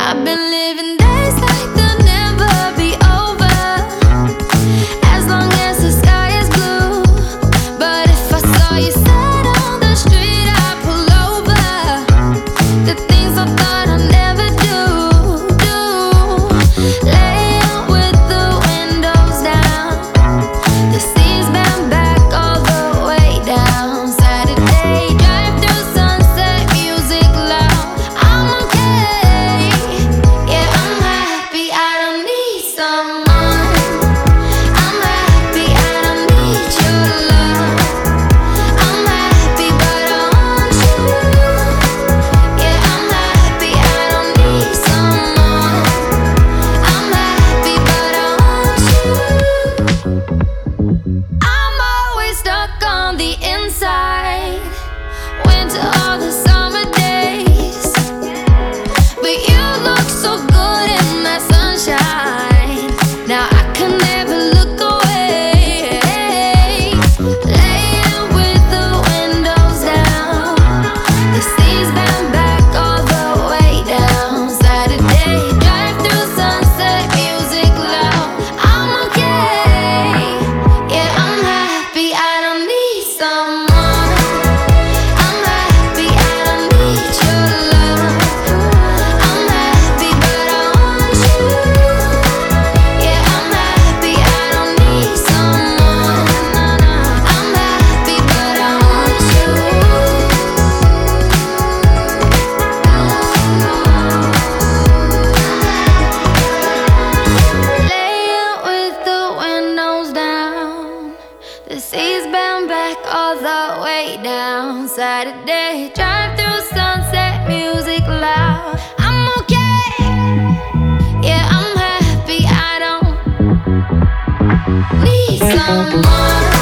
I've been living days like they'll never be over, as long as the sky is blue. But if I saw you sat on the street, I'd pull over. The things I thought I'd never do. Lay out with the windows down. The sea's been back all the way down. Saturday, drive through sunset, music loud. I'm okay, yeah, I'm happy. I don't need someone. I'm happy, I don't need your love. I'm happy, but I want you. Yeah, I'm happy, I don't need someone. I'm happy, but I want you. I'm always stuck on the inside. Winter all the summer days, but you look so good in that sunshine. Now I can never look away. Laying with the windows down. The sea's been back all the way down. Saturday, drive through sunset, music loud. I'm okay, yeah, I'm happy. I don't need someone. I'm happy, I don't need your love. I'm happy, but I want you. Yeah, I'm happy, I don't need someone. I'm happy, but I want you. Laying with the windows down. The sea's been back all the way down. Saturday, drive through sunset, music loud. I'm okay, yeah, I'm happy. I don't need someone.